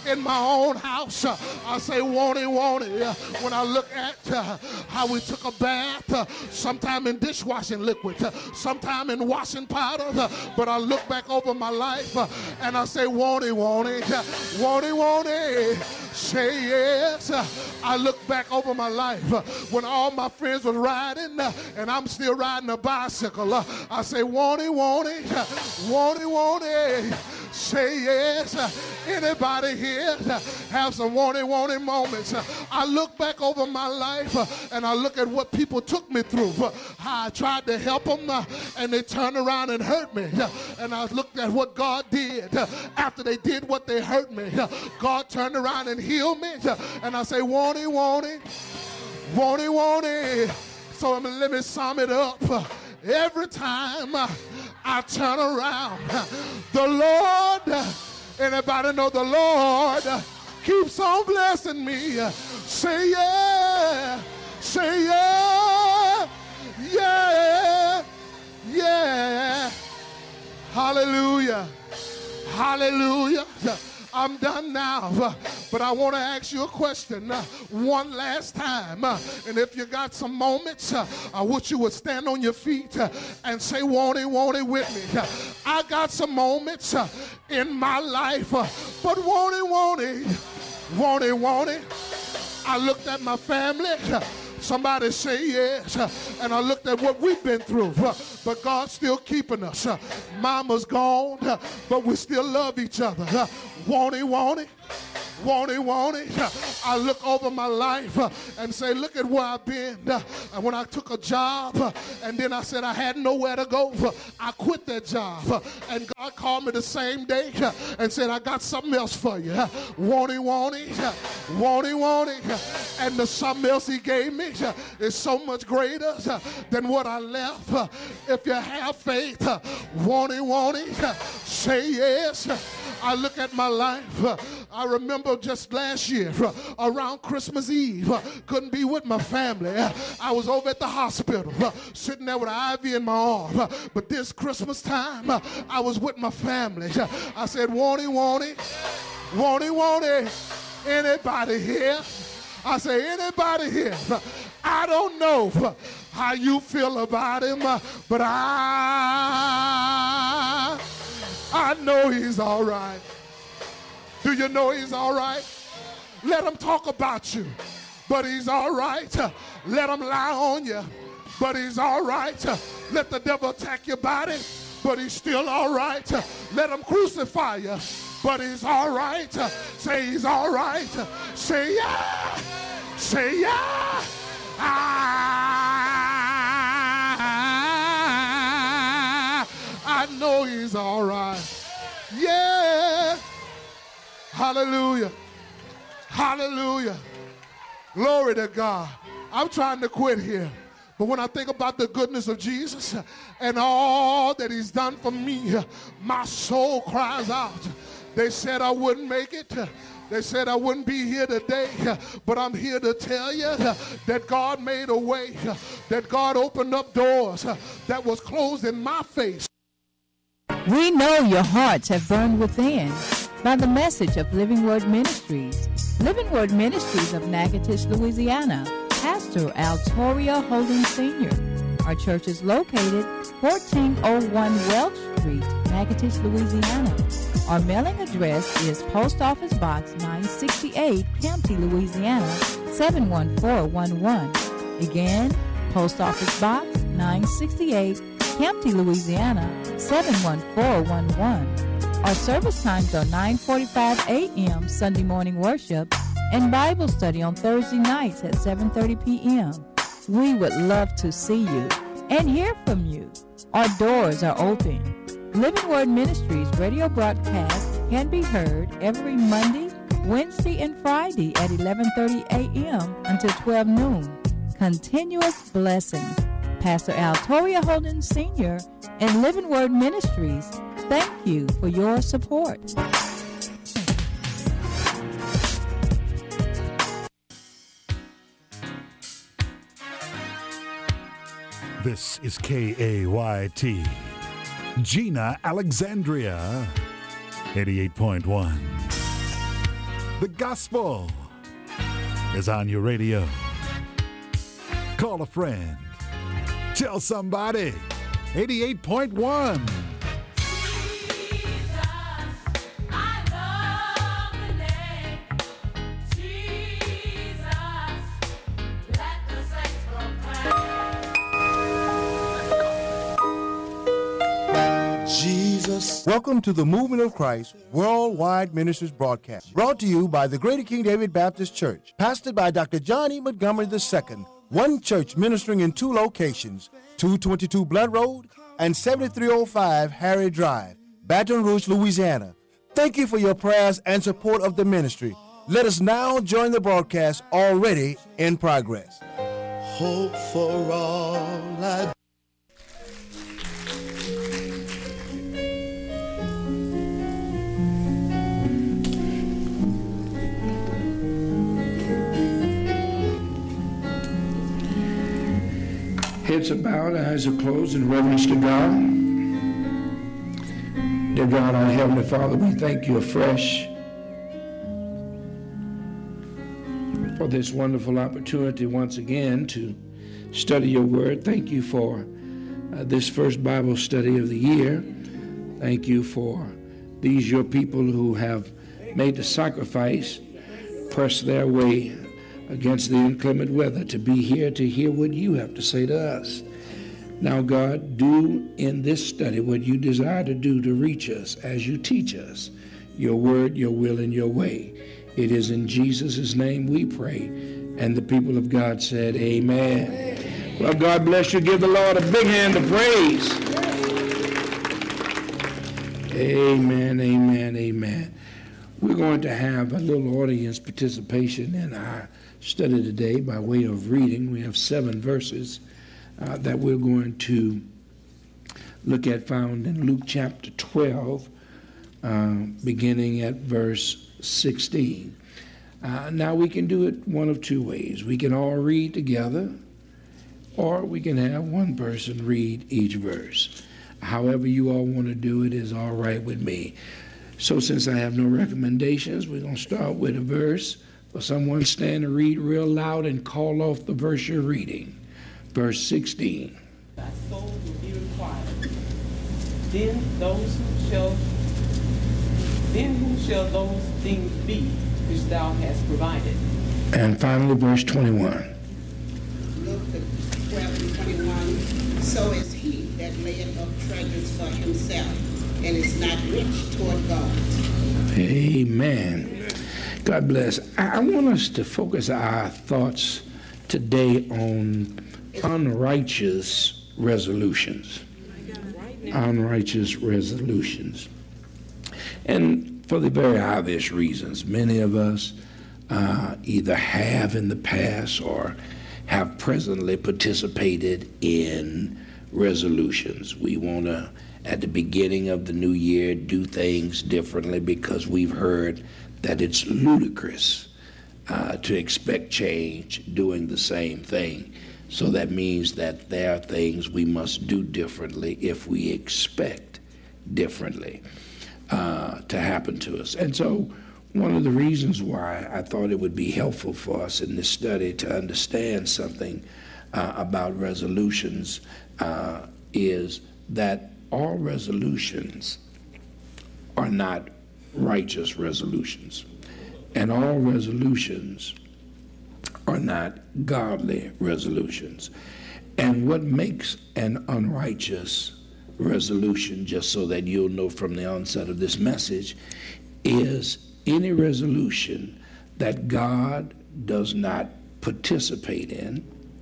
in my own house, I say, won't he? When I look at how we took a bath, sometime in dishwashing liquid, sometime in washing powder, but I look back over my life and I say, won't he? Won't he? Say yes. I look back over my life when all my friends was riding and I'm still riding a bicycle. I say, won't he? Won't he? Say yes. Anybody here have some won't he moments? I look back over my life and I look at what people took me through, how I tried to help them and they turned around and hurt me. And I looked at what God did after they did what they hurt me. God turned around and healed me. And I say, won't he? So let me sum it up. Every time I turn around, the Lord, anybody know the Lord keeps on blessing me. Say yeah, say yeah, yeah, yeah. Hallelujah, hallelujah. I'm done now, but I want to ask you a question one last time. And if you got some moments, I wish you would stand on your feet and say, won't he with me? I got some moments in my life, but won't he? I looked at my family. Somebody say yes. And I looked at what we've been through, but God's still keeping us. Mama's gone, but we still love each other. Won't he? I look over my life and say, look at where I've been. And when I took a job and then I said I had nowhere to go, I quit that job. And God called me the same day and said, I got something else for you. Won't he? And the something else he gave me is so much greater than what I left. If you have faith, won't he? Say yes. I look at my life. I remember just last year around Christmas Eve, couldn't be with my family. I was over at the hospital sitting there with an IV in my arm. But this Christmas time, I was with my family. I said, won't he? Anybody here? I say, anybody here? I don't know how you feel about him, but I know he's all right. Do you know he's all right? Let him talk about you, but he's all right. Let him lie on you, but he's all right. Let the devil attack your body, but he's still all right. Let him crucify you, but he's all right. Say he's all right. Say yeah. Say yeah. I know he's all right. Yeah. Hallelujah. Hallelujah. Glory to God. I'm trying to quit here. But when I think about the goodness of Jesus and all that he's done for me, my soul cries out. They said I wouldn't make it. They said I wouldn't be here today, but I'm here to tell you that God made a way, that God opened up doors that was closed in my face. We know your hearts have burned within by the message of Living Word Ministries. Living Word Ministries of Natchitoches, Louisiana. Pastor Altoria Holden Sr. Our church is located 1401 Welch Street, Natchitoches, Louisiana. Our mailing address is Post Office Box 968, Campty, Louisiana 71411. Again, Post Office Box 968, Campty, Louisiana 71411. Our service times are 9:45 a.m. Sunday morning worship and Bible study on Thursday nights at 7:30 p.m. We would love to see you and hear from you. Our doors are open. Living Word Ministries radio broadcast can be heard every Monday, Wednesday, and Friday at 11:30 a.m. until 12 noon. Continuous blessings. Pastor Altoria Holden Sr. and Living Word Ministries, thank you for your support. This is KAYT, Gina, Alexandria, 88.1. The gospel is on your radio. Call a friend. Tell somebody. 88.1. Welcome to the Movement of Christ Worldwide Ministries broadcast, brought to you by the Greater King David Baptist Church, pastored by Dr. John E. Montgomery II, one church ministering in two locations, 222 Blunt Road and 7305 Harry Drive, Baton Rouge, Louisiana. Thank you for your prayers and support of the ministry. Let us now join the broadcast already in progress. Hope for all I Heads are bowed, eyes are closed in reverence to God. Dear God, our Heavenly Father, we thank you afresh for this wonderful opportunity once again to study your word. Thank you for this first Bible study of the year. Thank you for these your people who have made the sacrifice, pressed their way against the inclement weather to be here to hear what you have to say to us. Now, God, do in this study what you desire to do to reach us as you teach us your word, your will, and your way. It is in Jesus' name we pray. And the people of God said, amen. Well, God bless you. Give the Lord a big hand of praise. Amen, amen, amen. We're going to have a little audience participation in our study today by way of reading. We have 7 verses that we're going to look at, found in Luke chapter 12, beginning at verse 16. Now we can do it one of two ways. We can all read together, or we can have one person read each verse. However you all want to do it is all right with me. So since I have no recommendations, we're going to start with a verse. For someone stand and read real loud and call off the verse you're reading. Verse 16. Thy soul will be required. Then who shall those things be which thou hast provided? And finally, verse 21. Luke 12 and 21. So is he that layeth up treasures for himself, and is not rich toward God. Amen. God bless. I want us to focus our thoughts today on unrighteous resolutions. Unrighteous resolutions. And for the very obvious reasons, many of us either have in the past or have presently participated in resolutions. We want to, at the beginning of the new year, do things differently because we've heard that it's ludicrous to expect change doing the same thing. So that means that there are things we must do differently if we expect differently to happen to us. And so one of the reasons why I thought it would be helpful for us in this study to understand something about resolutions is that all resolutions are not righteous resolutions, and all resolutions are not godly resolutions. And what makes an unrighteous resolution, just so that you'll know from the onset of this message, is any resolution that God does not participate in,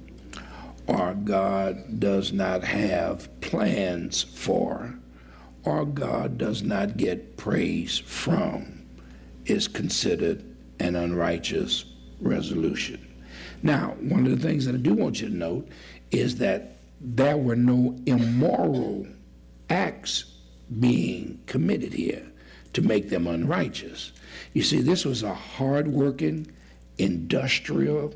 or God does not have plans for, or God does not get praise from, is considered an unrighteous resolution. Now, one of the things that I do want you to note is that there were no immoral acts being committed here to make them unrighteous. You see, this was a hard-working, industrious,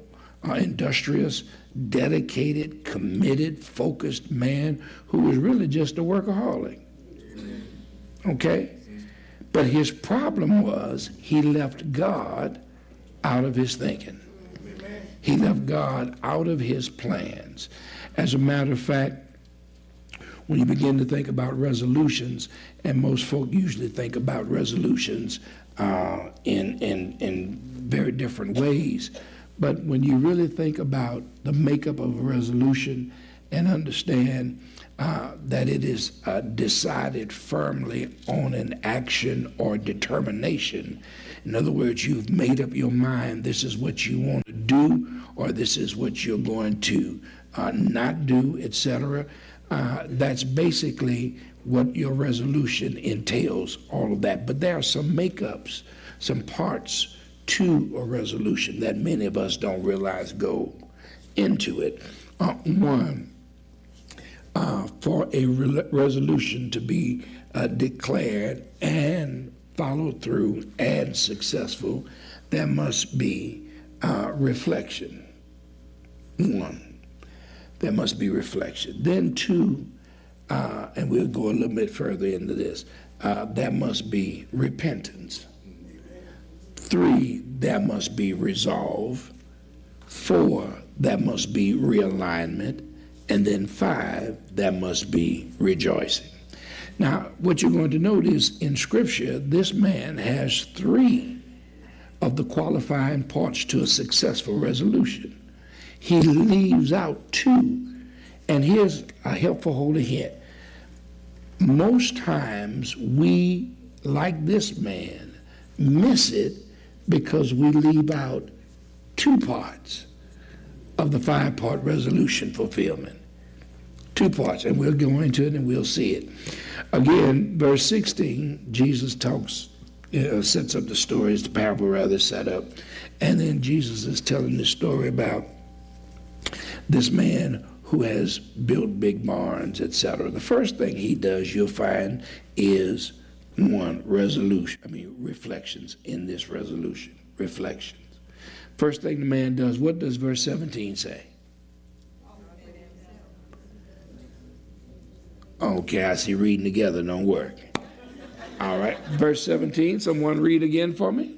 dedicated, committed, focused man who was really just a workaholic. Okay? But his problem was he left God out of his thinking. He left God out of his plans. As a matter of fact, when you begin to think about resolutions, and most folk usually think about resolutions in very different ways, but when you really think about the makeup of a resolution and understand that it is decided firmly on an action or determination. In other words, you've made up your mind, this is what you want to do, or this is what you're going to not do, etc. That's basically what your resolution entails, all of that. But there are some makeups, some parts to a resolution that many of us don't realize go into it. One, for a resolution to be declared and followed through and successful, there must be reflection. One, there must be reflection. Then two, and we'll go a little bit further into this, there must be repentance. Three, there must be resolve. Four, there must be realignment. And then five, there must be rejoicing. Now, what you're going to notice in Scripture, this man has three of the qualifying parts to a successful resolution. He leaves out two. And here's a helpful holy hint. Most times we, like this man, miss it because we leave out two parts of the five-part resolution fulfillment. Two parts, and we'll go into it and we'll see it. Again, verse 16, Jesus talks, sets up the story, the parable rather set up, and then Jesus is telling the story about this man who has built big barns, etc. The first thing he does, you'll find, is one, reflections in this resolution, reflections. First thing the man does, what does verse 17 say? Okay, I see reading together don't work. All right, verse 17, someone read again for me.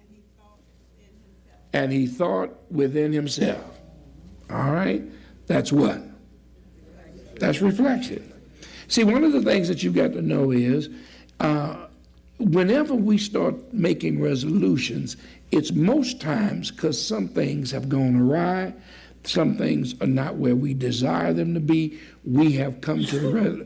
And he thought within himself. All right, that's what? That's reflection. See, one of the things that you've got to know is whenever we start making resolutions, it's most times because some things have gone awry, some things are not where we desire them to be. We have come to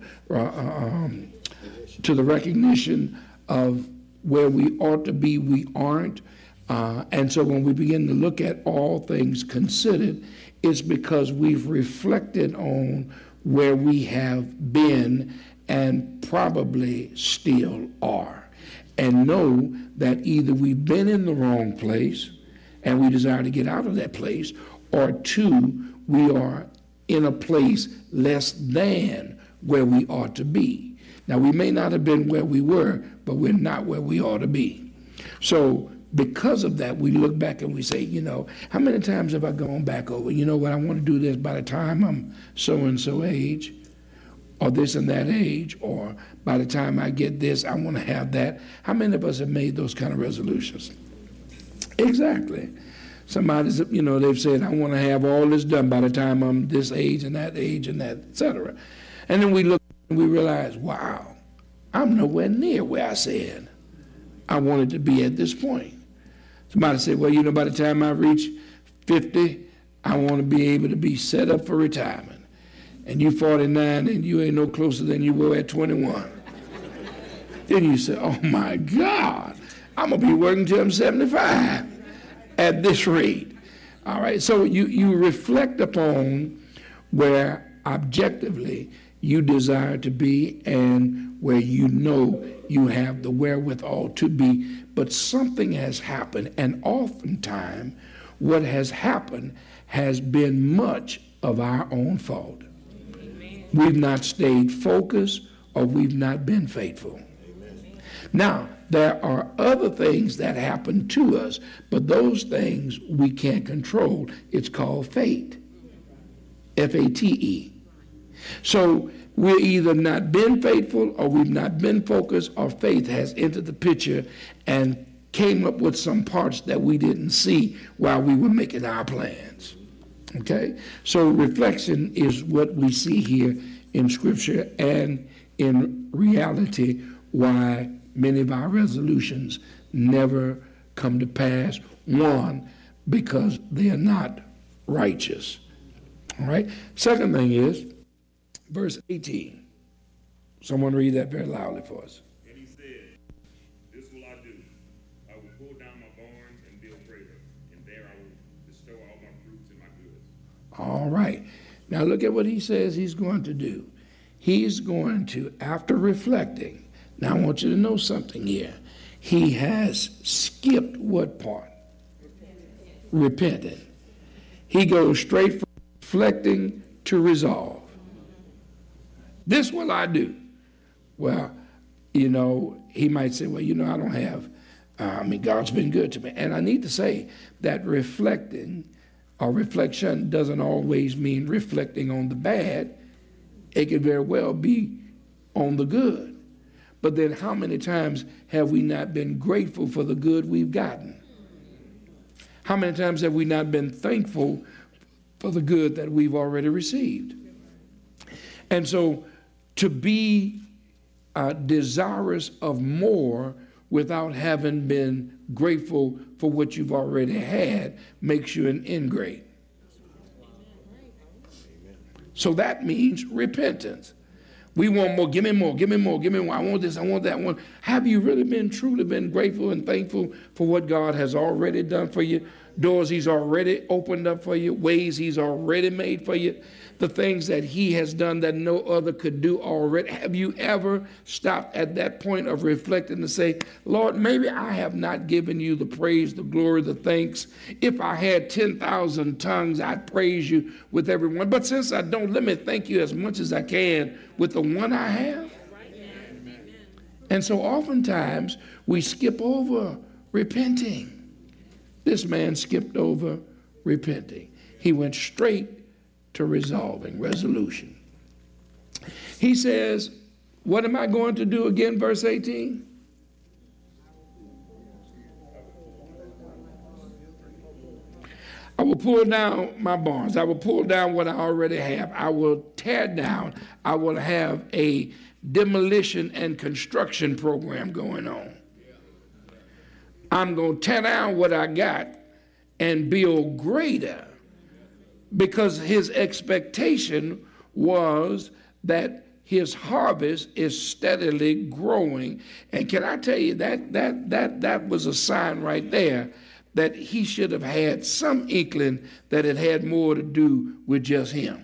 the recognition of where we ought to be, we aren't. And so when we begin to look at all things considered, it's because we've reflected on where we have been and probably still are. And know that either we've been in the wrong place and we desire to get out of that place, or two, we are in a place less than where we ought to be. Now, we may not have been where we were, but we're not where we ought to be. So because of that, we look back and we say, how many times have I gone back over, what, I want to do this by the time I'm so-and-so age, or this and that age, or by the time I get this, I want to have that. How many of us have made those kind of resolutions? Exactly. Somebody's, they've said, I want to have all this done by the time I'm this age and that, et cetera. And then we look and we realize, wow, I'm nowhere near where I said I wanted to be at this point. Somebody said, well, by the time I reach 50, I want to be able to be set up for retirement. And you're 49 and you ain't no closer than you were at 21. Then you say, oh my God, I'm going to be working till I'm 75. At this rate. All right, so you reflect upon where objectively you desire to be and where you have the wherewithal to be, but something has happened, and oftentimes what has happened has been much of our own fault. Amen. We've not stayed focused, or we've not been faithful. Amen. Now, there are other things that happen to us, but those things we can't control. It's called fate. F-A-T-E. So we're either not been faithful or we've not been focused, or faith has entered the picture and came up with some parts that we didn't see while we were making our plans. Okay? So reflection is what we see here in Scripture and in reality why many of our resolutions never come to pass. One, because they are not righteous. All right? Second thing is, verse 18. Someone read that very loudly for us. And he said, this will I do. I will pull down my barns and build greater, and there I will bestow all my fruits and my goods. All right. Now look at what he says he's going to do. He's going to, after reflecting, now I want you to know something here. He has skipped what part? Repenting. He goes straight from reflecting to resolve. This will I do. Well, you know, he might say, well, you know, I don't have, God's been good to me. And I need to say that reflecting or reflection doesn't always mean reflecting on the bad. It could very well be on the good. But then how many times have we not been grateful for the good we've gotten? How many times have we not been thankful for the good that we've already received? And so to be desirous of more without having been grateful for what you've already had makes you an ingrate. So that means repentance. We want more, give me more, give me more, give me more. I want this, I want that one. Have you really been truly been grateful and thankful for what God has already done for you? Doors he's already opened up for you, ways he's already made for you, the things that he has done that no other could do already. Have you ever stopped at that point of reflecting to say, Lord, maybe I have not given you the praise, the glory, the thanks. If I had 10,000 tongues, I'd praise you with everyone. But since I don't, let me thank you as much as I can with the one I have. And so oftentimes we skip over repenting. This man skipped over repenting. He went straight to resolving, resolution. He says, what am I going to do again, verse 18? I will pull down my barns. I will pull down what I already have. I will tear down. I will have a demolition and construction program going on. I'm going to tear down what I got and build greater, because his expectation was that his harvest is steadily growing. And can I tell you that was a sign right there that he should have had some inkling that it had more to do with just him.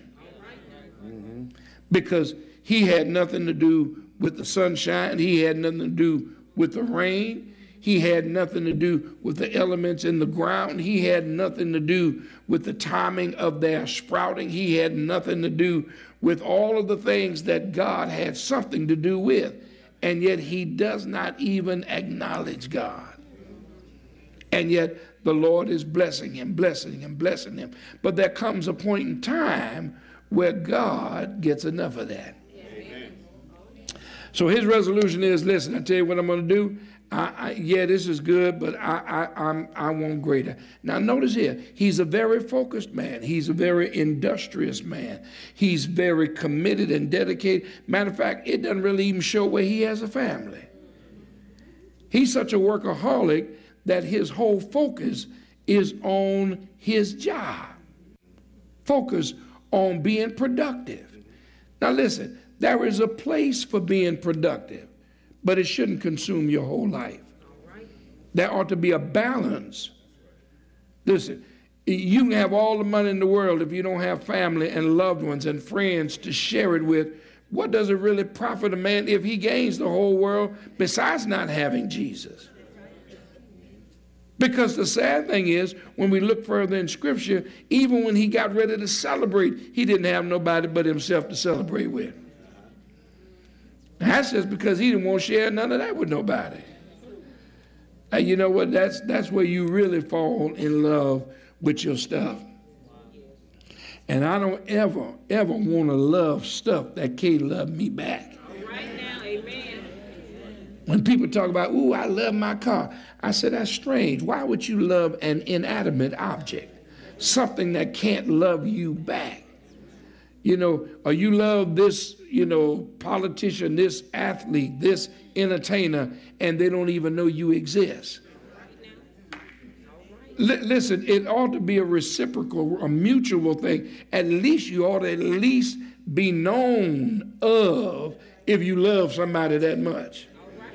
Because he had nothing to do with the sunshine. He had nothing to do with the rain. He had nothing to do with the elements in the ground. He had nothing to do with the timing of their sprouting. He had nothing to do with all of the things that God had something to do with. And yet he does not even acknowledge God. And yet the Lord is blessing him, blessing him, blessing him. But there comes a point in time where God gets enough of that. Amen. So his resolution is, listen, I tell you what I'm going to do. Yeah, this is good, but I want greater. Now notice here, he's a very focused man. He's a very industrious man. He's very committed and dedicated. Matter of fact, it doesn't really even show where he has a family. He's such a workaholic that his whole focus is on his job. Focus on being productive. Now listen, there is a place for being productive, but it shouldn't consume your whole life. There ought to be a balance. Listen, you can have all the money in the world if you don't have family and loved ones and friends to share it with. What does it really profit a man if he gains the whole world besides not having Jesus? Because the sad thing is, when we look further in Scripture, even when he got ready to celebrate, he didn't have nobody but himself to celebrate with. That's just because he didn't want to share none of that with nobody. And you know what? That's where you really fall in love with your stuff. And I don't ever want to love stuff that can't love me back. Right now, amen. When people talk about, ooh, I love my car, I said, that's strange. Why would you love an inanimate object? Something that can't love you back. You know, or you love this, you know, politician, this athlete, this entertainer, and they don't even know you exist. Listen, it ought to be a reciprocal, a mutual thing. At least you ought to at least be known of if you love somebody that much.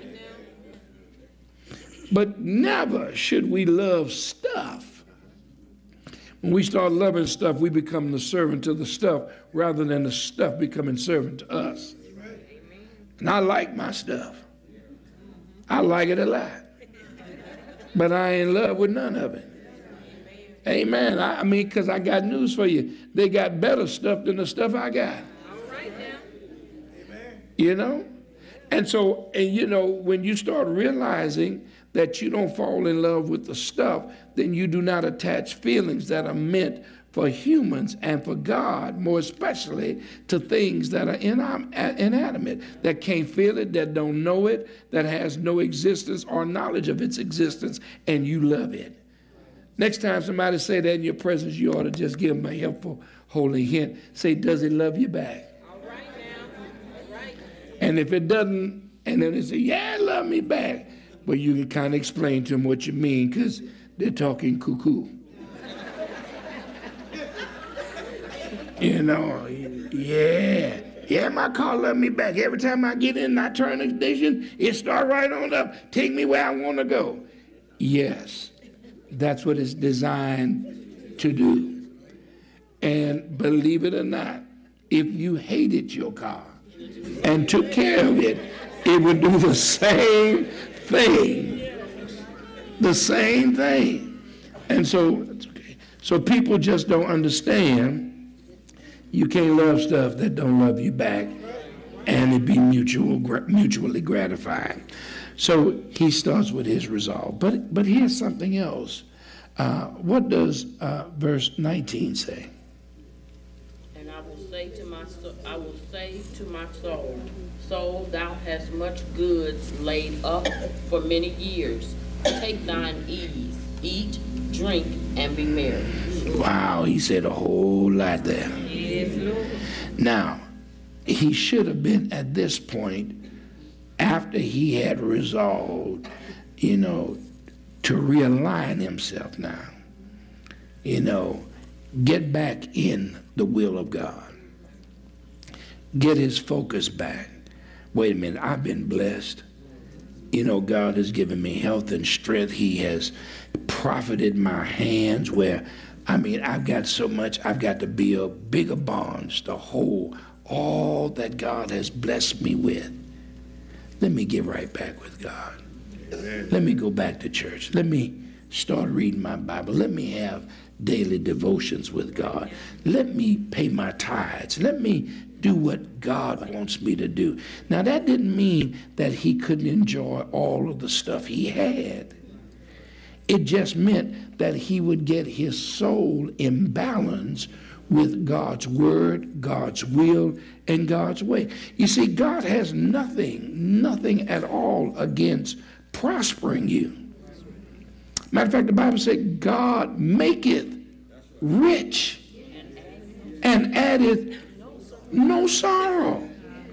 But never should we love stuff. When we start loving stuff, we become the servant to the stuff rather than the stuff becoming servant to us. And I like my stuff. I like it a lot. But I ain't in love with none of it. Amen. I mean, because I got news for you. They got better stuff than the stuff I got. All right now. You know? And so, and you know, when you start realizing that you don't fall in love with the stuff, then you do not attach feelings that are meant for humans and for God, more especially to things that are inanimate, that can't feel it, that don't know it, that has no existence or knowledge of its existence, and you love it. Next time somebody say that in your presence, you ought to just give them a helpful, holy hint. Say, does it love you back? All right now. All right. And if it doesn't, and then they say, yeah, love me back. Well, you can kind of explain to them what you mean, because they're talking cuckoo. You know, yeah, my car love me back. Every time I get in and I turn the ignition, it start right on up. Take me where I want to go. Yes, that's what it's designed to do. And believe it or not, if you hated your car and took care of it, it would do the same thing. The same thing. And so, so people just don't understand. You can't love stuff that don't love you back, and it be mutually gratifying. So he starts with his resolve. But here's something else. What does verse 19 say? And I will say to my soul, soul, thou hast much goods laid up for many years. Take thine ease, eat, drink, and be merry. Wow, he said a whole lot there. Yes, Lord. Now, he should have been at this point, after he had resolved, you know, to realign himself now. You know, get back in the will of God. Get his focus back. Wait a minute, I've been blessed. You know, God has given me health and strength. He has profited my hands where, I mean, I've got so much, I've got to build bigger bonds to hold all that God has blessed me with. Let me get right back with God. Amen. Let me go back to church. Let me start reading my Bible. Let me have daily devotions with God. Let me pay my tithes. Let me do what God wants me to do. Now, that didn't mean that he couldn't enjoy all of the stuff he had. It just meant that he would get his soul in balance with God's word, God's will, and God's way. You see, God has nothing at all against prospering you. Matter of fact, the Bible said, God maketh rich and addeth no sorrow.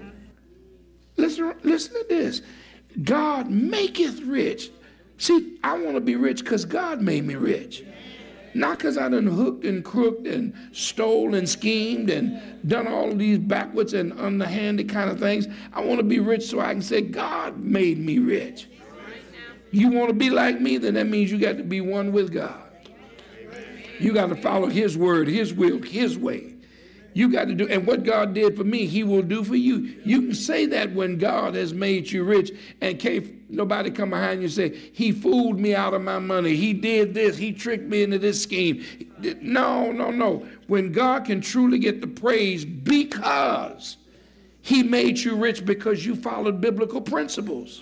Listen to this. God maketh rich. See, I want to be rich because God made me rich. Not because I done hooked and crooked and stole and schemed and done all of these backwards and underhanded kind of things. I want to be rich so I can say, God made me rich. You want to be like me, then that means you got to be one with God. You got to follow his word, his will, his way. You got to do, and what God did for me, he will do for you. You can say that when God has made you rich and can't nobody come behind you and say, he fooled me out of my money. He did this. He tricked me into this scheme. No. When God can truly get the praise because he made you rich because you followed biblical principles.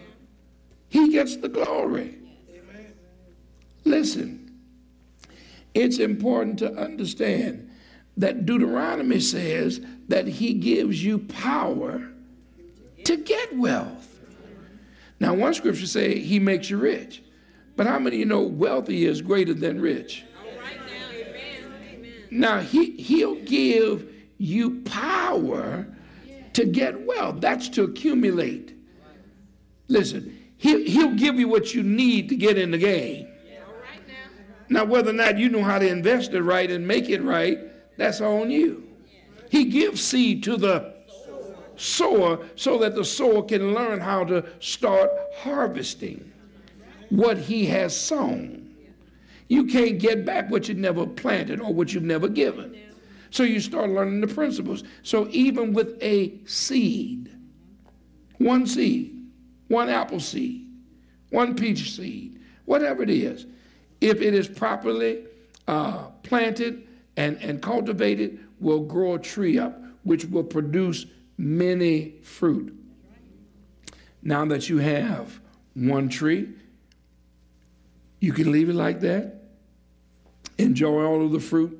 He gets the glory. Listen, it's important to understand that Deuteronomy says that he gives you power to get wealth. Now, one scripture says he makes you rich. But how many of you know wealthy is greater than rich? Now, he'll give you power to get wealth. That's to accumulate. Listen, he'll give you what you need to get in the game. Now, whether or not you know how to invest it right and make it right, that's on you. He gives seed to the sower so that the sower can learn how to start harvesting what he has sown. You can't get back what you never planted or what you've never given. So you start learning the principles. So even with a seed, one apple seed, one peach seed, whatever it is, if it is properly planted and cultivated, will grow a tree up, which will produce many fruit. Now that you have one tree, you can leave it like that, enjoy all of the fruit,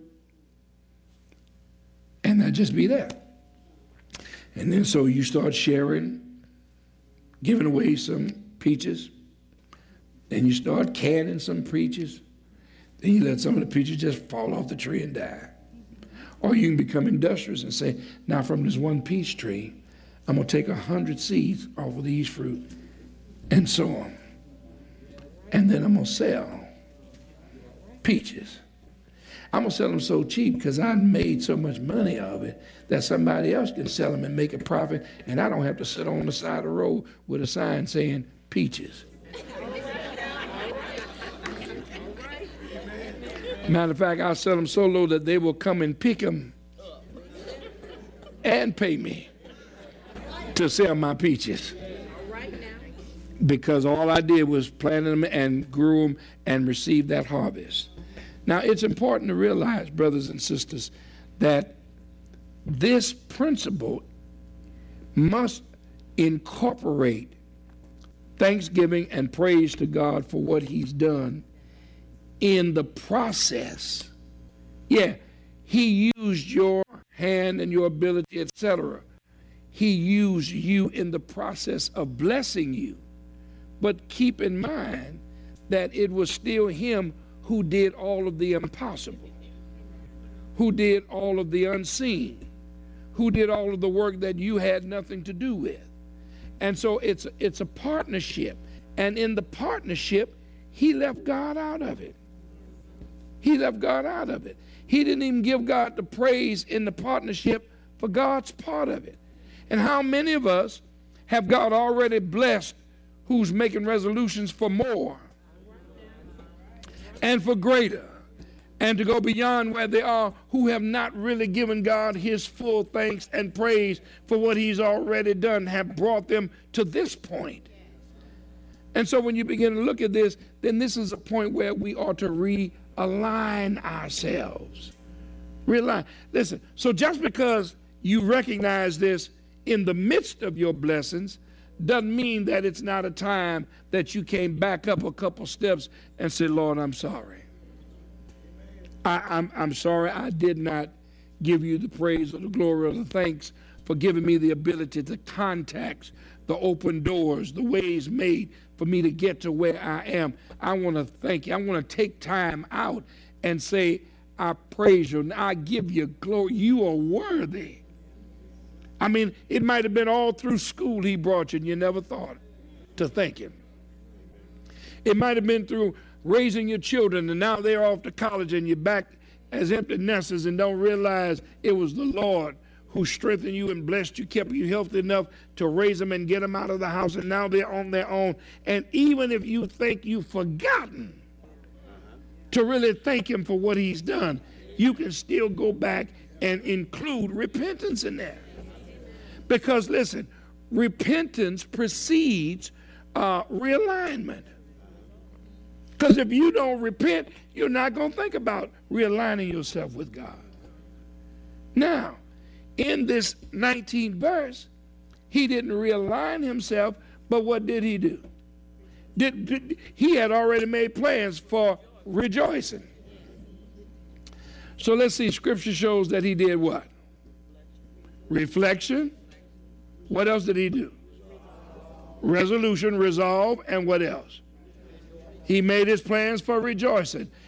and that just be that. And then so you start sharing, giving away some peaches. Then you start canning some peaches. Then you let some of the peaches just fall off the tree and die. Or you can become industrious and say, now from this one peach tree, I'm going to take 100 seeds off of these fruit and sow them. And then I'm going to sell peaches. I'm going to sell them so cheap because I made so much money of it that somebody else can sell them and make a profit, and I don't have to sit on the side of the road with a sign saying peaches. Matter of fact, I'll sell them so low that they will come and pick them and pay me to sell my peaches. Because all I did was plant them and grew them and received that harvest. Now, it's important to realize, brothers and sisters, that this principle must incorporate thanksgiving and praise to God for what he's done in the process. Yeah, he used your hand and your ability, etc. He used you in the process of blessing you. But keep in mind that it was still him who did all of the impossible, who did all of the unseen, who did all of the work that you had nothing to do with. And so it's a partnership. And in the partnership, he left God out of it. He left God out of it. He didn't even give God the praise in the partnership for God's part of it. And how many of us have God already blessed who's making resolutions for more and for greater and to go beyond where they are, who have not really given God his full thanks and praise for what he's already done, have brought them to this point. And so when you begin to look at this, then this is a point where we ought to realign ourselves. Realign. Listen, so just because you recognize this in the midst of your blessings doesn't mean that it's not a time that you can back up a couple steps and say, Lord, I'm sorry. I'm sorry I did not give you the praise or the glory or the thanks for giving me the ability to contact the open doors, the ways made for me to get to where I am. I want to thank you. I want to take time out and say, I praise you and I give you glory. You are worthy. I mean, it might have been all through school he brought you and you never thought to thank him. It might have been through raising your children and now they're off to college and you're back as empty nesters and don't realize it was the Lord who strengthened you and blessed you, kept you healthy enough to raise them and get them out of the house, and now they're on their own. And even if you think you've forgotten to really thank him for what he's done, you can still go back and include repentance in there. Because listen, repentance precedes realignment. Because if you don't repent, you're not going to think about realigning yourself with God. Now, in this 19th verse, he didn't realign himself, but what did he do? He had already made plans for rejoicing. So let's see, Scripture shows that he did what? Reflection. What else did he do? Resolution, resolve, and what else? He made his plans for rejoicing.